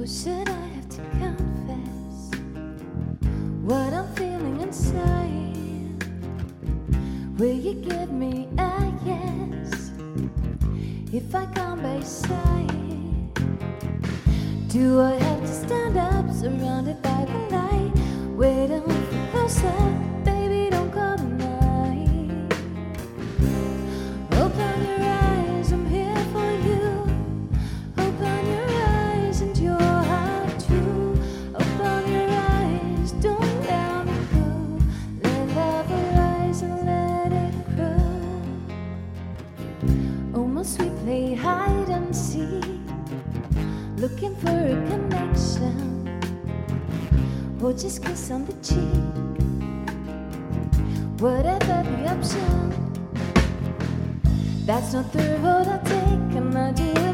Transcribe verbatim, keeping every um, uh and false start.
should I have to confess what I'm feeling inside? Will you give me a yes if I come by side? Do I have to stand up surrounded by the light, waiting for closer? Baby, don't call tonight. Open your eyes, I'm here for you. Open your eyes and your heart too. Open your eyes, don't let me go. Let love arise and let it grow. Almost we play hide and seek, looking for a connection, or just kiss on the cheek. Whatever the option, that's not the road I take, and I do it